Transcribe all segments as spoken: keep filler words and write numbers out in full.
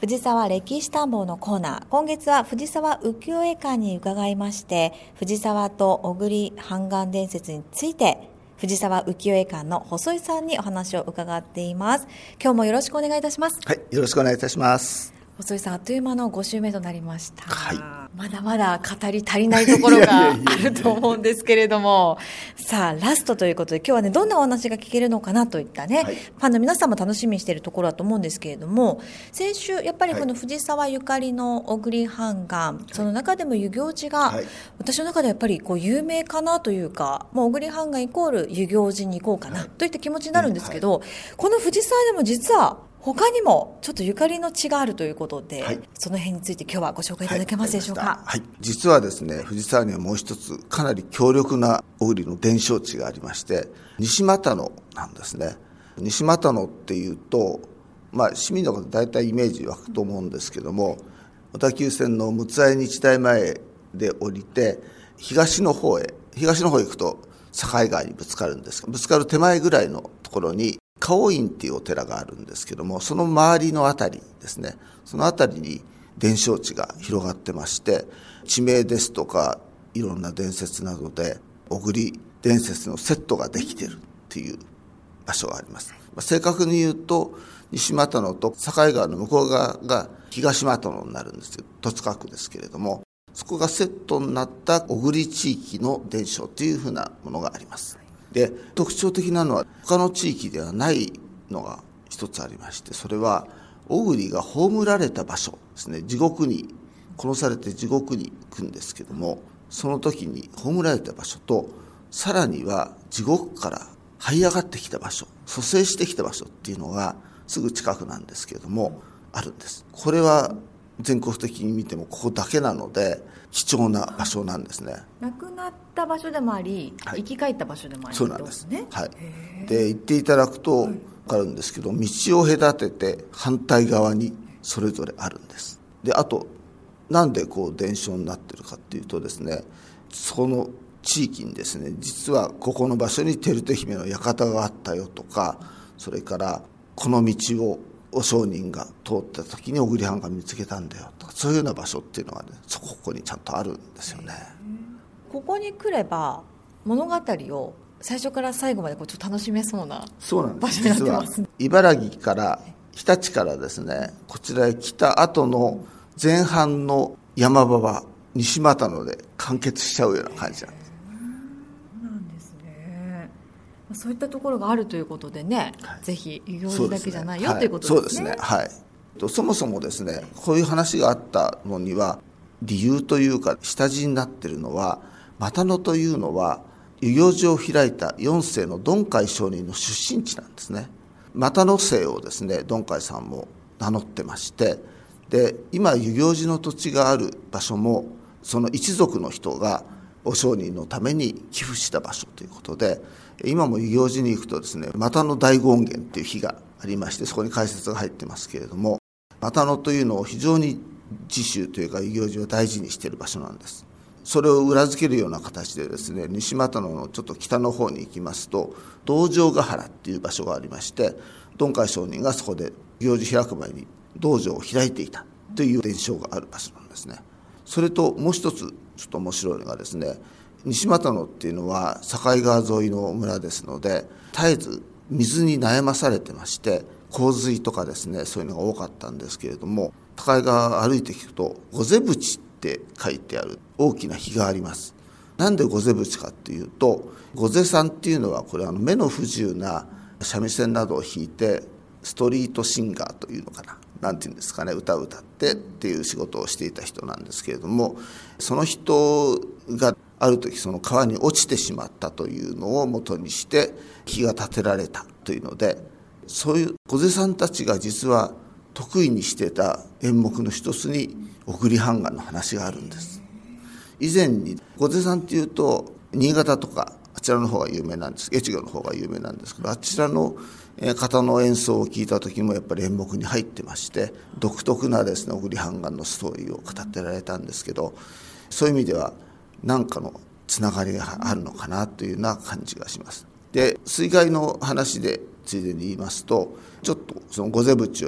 藤沢歴史探訪のコーナー。今月は藤沢浮世絵館に伺いまして、藤沢と小栗判官伝説について藤沢浮世絵館の細井さんにお話を伺っています。今日もよろしくお願いいたします。 はい、よろしくお願いいたします。 細井さん、あっという間のご週目となりました。 はい、 まだまだ語り足りないところがあると思うんですけれども、さあラストということで、今日はね、どんなお話が聞けるのかなといったね、はい、ファンの皆さんも楽しみにしているところだと思うんですけれども、先週やっぱりこの藤沢ゆかりの小栗判官、はい、その中でも遊行寺が、はい、私の中でやっぱりこう有名かなというか、もう小栗判官イコール遊行寺に行こうかな、はい、といった気持ちになるんですけど、はい、この藤沢でも実は他にもちょっとゆかりの地があるということで、はい、その辺について今日はご紹介いただけますでしょうか。 はいはい、実はですね、藤沢にはもう一つかなり強力な小栗の伝承地がありまして、西又野なんですね。西又野っていうと、まあ、市民の方大体イメージ湧くと思うんですけども、小田急線の六ツ谷日大前で降りて東の方へ東の方へ行くと境川にぶつかるんですが、ぶつかる手前ぐらいのところに花王院っていうお寺があるんですけども、その周りのあたりですね、そのあたりに伝承地が広がってまして、地名ですとかいろんな伝説などで小栗伝説のセットができているっていう場所があります。正確に言うと西又野と境川の向こう側が東又野になるんですけど、戸塚区ですけれども、そこがセットになった小栗地域の伝承というふうなものがあります。で、特徴的なのは他の地域ではないのが一つありまして、それは小栗が葬られた場所ですね。地獄に殺されて地獄に行くんですけども、その時に葬られた場所と、さらには地獄から這い上がってきた場所、蘇生してきた場所っていうのがすぐ近くなんですけれどもあるんです。これは全国的に見てもここだけなので貴重な場所なんですね。 亡くなった場所でもあり、はい、生き返った場所でもあり、 そうなんです、ね、はい、で行っていただくと分かるんですけど、道を隔てて反対側にそれぞれあるんです。で、あとなんでこう伝承になってるかっていうとですね、その地域にですね、実はここの場所に照手姫の館があったよとか、それからこの道をお商人が通った時に小栗藩が見つけたんだよとか、そういうような場所っていうのがね、そこここにちゃんとあるんですよね。 ここに来れば物語を最初から最後までこうちょっと楽しめそうな場所になってます。 実は茨城から日立からですね、こちらへ来た後の前半の山場は西又野で完結しちゃうような感じなんです。 そういったところがあるということでね、はい、ぜひ遊行寺だけじゃないよ、 はい、 ということですね。 そうですね、はい、そもそもですね、こういう話があったのには理由というか下地になっているのは、又野というのは遊行寺を開いたよん世の鈍海上人の出身地なんですね。又野姓をですね、鈍海さんも名乗ってまして、で今遊行寺の土地がある場所もその一族の人がお商人のために寄付した場所ということで、今も遊行寺に行くとですね、又野大権現という碑がありまして、そこに解説が入ってますけれども、又野というのを非常に自宗というか遊行寺を大事にしている場所なんです。それを裏付けるような形でですね、西又野のちょっと北の方に行きますと道場ヶ原っていう場所がありまして、鈍海上人がそこで遊行寺開く前に道場を開いていたという伝承がある場所なんですね。それともう一つちょっと面白いのがですね、西又野っていうのは境川沿いの村ですので、絶えず水に悩まされてまして、洪水とかですね、そういうのが多かったんですけれども、境川歩いていくと御瀬淵って書いてある大きな碑があります。なんで御瀬淵かっていうと、御瀬さんっていうのはこれあの目の不自由な三味線などを弾いてストリートシンガーというのかな、なんていうんですかね、歌を歌ってっていう仕事をしていた人なんですけれども、その人がある時その川に落ちてしまったというのを元にして碑が建てられたというので、そういう御瀬さんたちが実は得意にしてた演目の一つに小栗判官の話があるんです。以前に御瀬さんっていうと新潟とかあちらの方が有名なんです、越後の方が有名なんですけど、あちらの方の演奏を聞いた時もやっぱり演目に入ってまして、独特なですね小栗判官のストーリーを語ってられたんですけど、そういう意味では何かのつながりがあるのかなというような感じがします。で、水害の話でついでに言いますと、ちょっとその御瀬淵より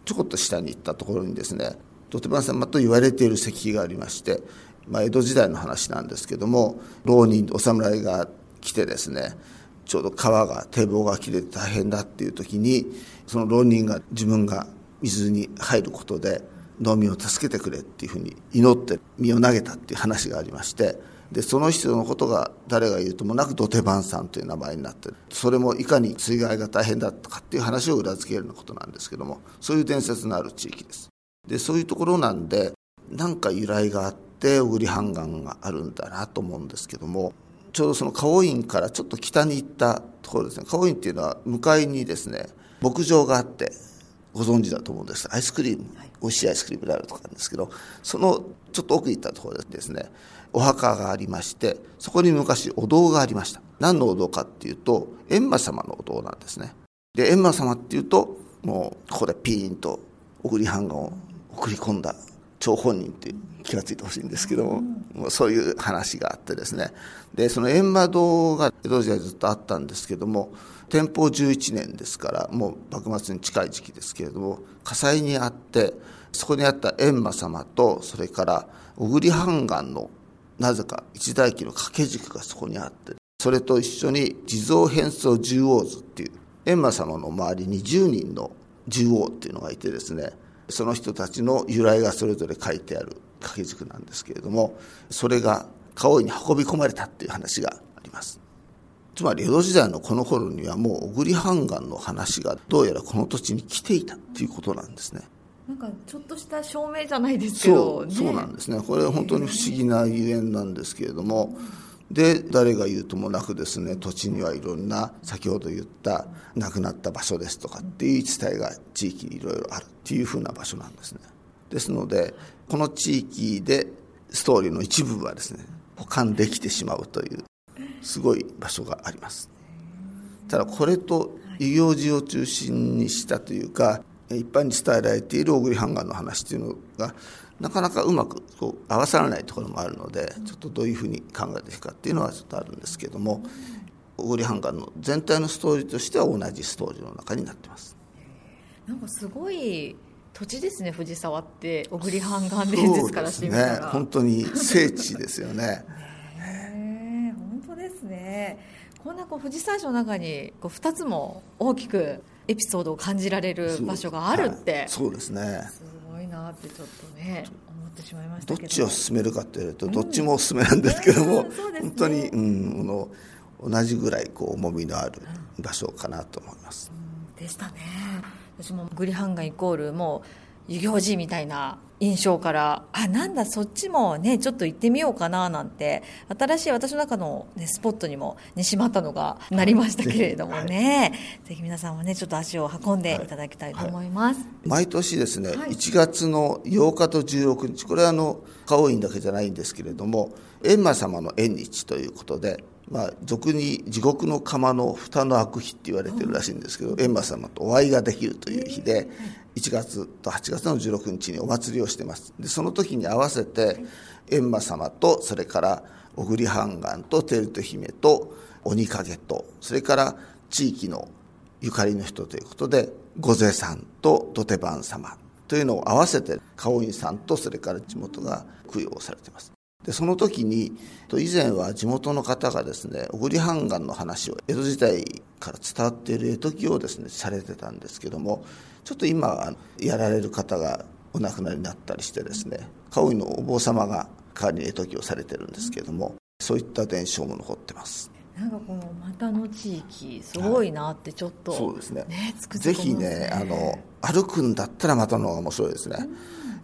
ちょこっと下に行ったところにですね、土手番様と言われている石碑がありまして、まあ、江戸時代の話なんですけども、浪人お侍が来てですね、ちょうど川が堤防が切れて大変だっていう時に、その浪人が自分が水に入ることで農民を助けてくれっていうふうに祈って身を投げたっていう話がありまして、でその人のことが誰が言うともなく土手番さんという名前になっている。それもいかに水害が大変だったかっていう話を裏付けるようなことなんですけども、そういう伝説のある地域です。でそういうところなんで、なんか由来があって小栗半岸があるんだなと思うんですけども、ちょうどその花尾院からちょっと北に行ったところですね。花尾院っていうのは向かいにですね、牧場があって、ご存知だと思うんですが、アイスクリーム、美味しいアイスクリームであるとかなんですけど、そのちょっと奥に行ったところでですね、お墓がありまして、そこに昔お堂がありました。何のお堂かっていうと、閻魔様のお堂なんですね。で閻魔様っていうと、もうここでピーンと小栗半岸を送り込んだ張本人って気がついてほしいんですけども、もうそういう話があってですね、でその閻魔堂が江戸時代ずっとあったんですけども、天保じゅういちねんですから、もう幕末に近い時期ですけれども、火災にあって、そこにあった閻魔様と、それから小栗半岸のなぜか一代記の掛け軸がそこにあって、それと一緒に地蔵変装十王図っていう、閻魔様の周りにじゅうにんの十王っていうのがいてですね、その人たちの由来がそれぞれ書いてある掛け軸なんですけれども、それが花尾に運び込まれたっていう話があります。つまり江戸時代のこの頃にはもう小栗半岸の話がどうやらこの土地に来ていたっていうことなんですね。 なんかちょっとした証明じゃないですけど、 そう、ね、そうなんですね。これは本当に不思議なゆえんなんですけれども、で誰が言うともなくですね、土地にはいろんな先ほど言った亡くなった場所ですとかっていう言い伝えが地域にいろいろあるっていうふうな場所なんですね。ですのでこの地域でストーリーの一部はですね、保管できてしまうというすごい場所があります。ただこれと遊行寺を中心にしたというか、一般に伝えられている小栗半岸の話というのがなかなかうまくこう合わさらないところもあるので、ちょっとどういうふうに考えていくかっていうのはちょっとあるんですけども、小栗半岸の全体のストーリーとしては同じストーリーの中になっています。 なんかすごい土地ですね、藤沢って小栗半岸伝説からしてみたら。 そうですね、本当に聖地ですよね。 ね、本当ですね。こんなこう藤沢市の中にこうふたつも大きくエピソードを感じられる場所があるって、 そうですね、 すごいなってちょっとね思ってしまいましたけど、 どっちを進めるかって言われるとどっちもおすすめなんですけども、うんね、本当に、うん、の同じぐらいこう重みのある場所かなと思います、 うん、でしたね。私も小栗半岸イコールもう遊行寺みたいな印象から、あ、なんだそっちもねちょっと行ってみようかななんて、新しい私の中の、ね、スポットにも西俣野がなりましたけれどもね、はい、ぜひ皆さんもねちょっと足を運んでいただきたいと思います、はいはい、 毎年ですね、はい、いちがつのようかとじゅうろくにち、これはあの花尾院だけじゃないんですけれども、閻魔様の縁日ということで、まあ、俗に地獄の釜の蓋の開く日って言われてるらしいんですけど、閻魔様とお会いができるという日で、いちがつとはちがつのじゅうろくにちにお祭りをしています。でその時に合わせて閻魔様と、それから小栗半岸と照戸姫と鬼影と、それから地域のゆかりの人ということで御勢さんと土手番様というのを合わせて花尾院さんとそれから地元が供養されています。でその時に以前は地元の方がですね、小栗半岸の話を江戸時代から伝わっている絵解きをですねされてたんですけども、ちょっと今やられる方がお亡くなりになったりしてですね、花尾院のお坊様が代わりに絵解きをされてるんですけども、そういった伝承も残ってます。 なんかこの又の地域すごいなってちょっと、はい、 そうですね、 ね、 ぜひね、あの歩くんだったら又の方が面白いですね、うん、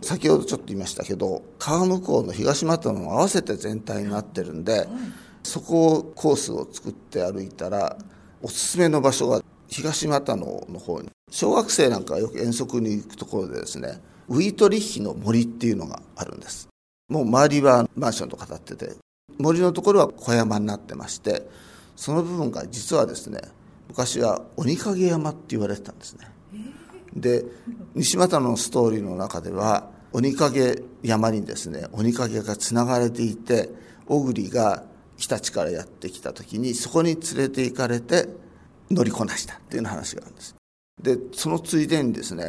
先ほどちょっと言いましたけど、川向こうの東又野も合わせて全体になってるんで、はい、そこをコースを作って歩いたら、おすすめの場所が東又野の方に、小学生なんかがよく遠足に行くところでですね、ウィートリッヒの森っていうのがあるんです。もう周りはマンションとか建ってて、森のところは小山になってまして、その部分が実はですね、昔は鬼影山って言われてたんですね。で西俣野のストーリーの中では鬼影山にですね、鬼影がつながれていて、小栗が日立からやってきた時にそこに連れて行かれて乗りこなしたっていう話があるんです。でそのついでにですね、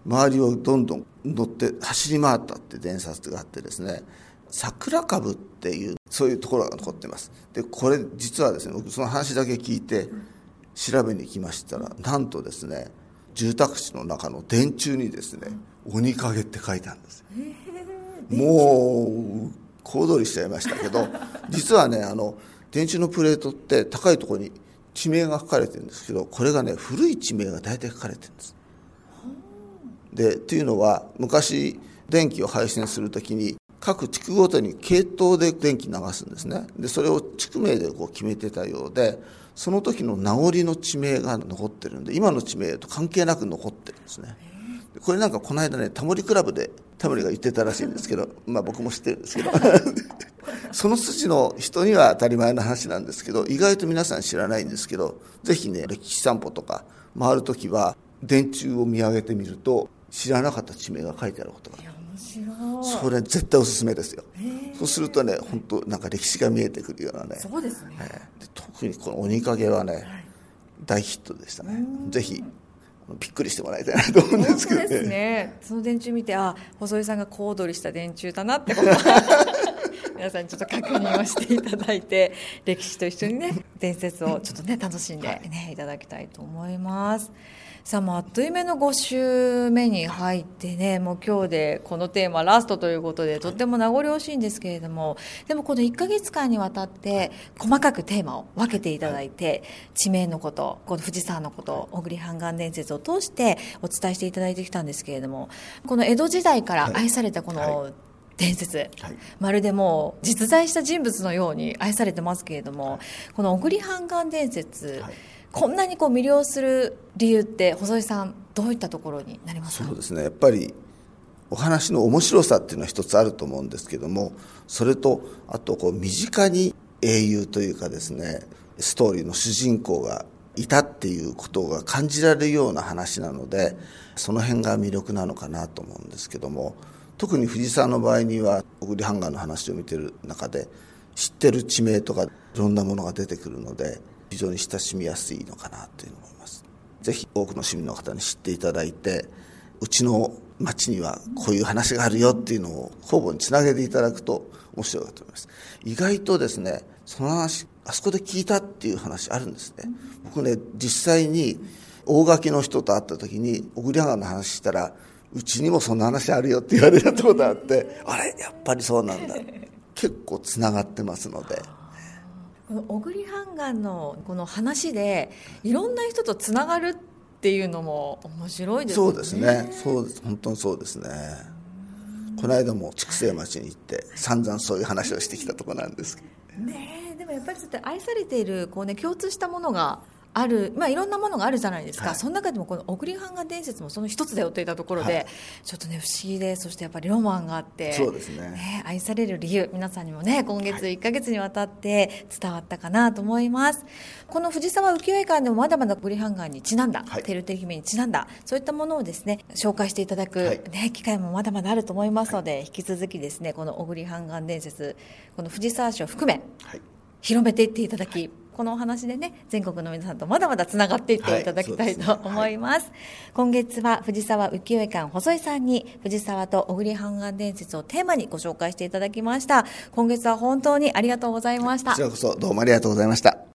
周りをどんどん乗って走り回ったって伝説があってですね、桜株っていうそういうところが残っています。でこれ実はですね、僕その話だけ聞いて調べに行きましたら、なんとですね、住宅地の中の電柱にですね、鬼影って書いてあるんです。もう小躍りしちゃいましたけど、実はね、あの電柱のプレートって高いところに地名が書かれてるんですけど、これがね、古い地名が大体書かれてるんです。でというのは、昔電気を配線するときに各地区ごとに系統で電気流すんですね。でそれを地区名でこう決めてたようで、その時の名残の地名が残ってるんで、今の地名と関係なく残ってるんですね。これなんかこの間ね、タモリクラブでタモリが言ってたらしいんですけど、まあ僕も知ってるんですけどその筋の人には当たり前の話なんですけど、意外と皆さん知らないんですけど、ぜひね、歴史散歩とか回るときは電柱を見上げてみると、知らなかった地名が書いてあることがある。 面白い。 それ絶対おすすめですよ。そうするとね、本当なんか歴史が見えてくるようなね。 そうですね。 えー、で特にこの鬼影はね、はい、大ヒットでしたね。ぜひびっくりしてもらいたいなと思うんですけどね。 そうですね。その電柱見て、あ、細井さんが小躍りした電柱だなってこと皆さんちょっと確認をしていただいて、歴史と一緒にね、伝説をちょっとね、楽しんでね、いただきたいと思います。さあ、もうあっという間のご週目に入ってね、もう今日でこのテーマラストということで、とっても名残惜しいんですけれども、でもこのいっかげつかんにわたって細かくテーマを分けていただいて、地名のこと、この富士山のこと、小栗半岸伝説を通してお伝えしていただいてきたんですけれども、この江戸時代から愛されたこの伝説、はい、まるでもう実在した人物のように愛されてますけれども、この小栗半岸伝説、はい、こんなにこう魅了する理由って細井さん、どういったところになりますか？ そうですね、やっぱりお話の面白さっていうのは一つあると思うんですけども、それとあとこう身近に英雄というかですね、ストーリーの主人公がいたっていうことが感じられるような話なので、その辺が魅力なのかなと思うんですけども、特に藤沢の場合には小栗半岸の話を見てる中で知ってる地名とかいろんなものが出てくるので、非常に親しみやすいのかなというのを思います。ぜひ多くの市民の方に知っていただいて、うちの町にはこういう話があるよっていうのを方々につなげていただくと面白いかと思います。意外とですね、その話あそこで聞いたっていう話あるんですね。僕ね、実際に大垣の人と会った時に小栗半岸の話したら、うちにもそんな話あるよって言われたことがあって、あれやっぱりそうなんだ結構つながってますので、 この小栗半岸のこの話でいろんな人とつながるっていうのも面白いですね。 そうですね、そうです、本当にそうですね。この間も筑西町に行って散々そういう話をしてきたところなんですけどね。でもやっぱりそうやって愛されているこう、ね、共通したものがある、まあ、いろんなものがあるじゃないですか、はい、その中でもこの小栗半岸伝説もその一つだよといったところで、はい、ちょっとね不思議で、そしてやっぱりロマンがあって、 そうですね、 ね、愛される理由、皆さんにもね今月いっかげつにわたって伝わったかなと思います。はい、この藤沢浮世絵館でもまだまだ小栗半岸にちなんだ、はい、照手姫にちなんだそういったものをですね紹介していただく、はいね、機会もまだまだあると思いますので、はい、引き続きですねこの小栗半岸伝説、この藤沢市を含め、はい、広めていっていただき、はい、このお話でね全国の皆さんとまだまだつながっていっていただきたいと思います。はい、そうですね。はい、今月は藤沢浮世絵館細井さんに藤沢と小栗半岸伝説をテーマにご紹介していただきました。今月は本当にありがとうございました。 こちらこそどうもありがとうございました。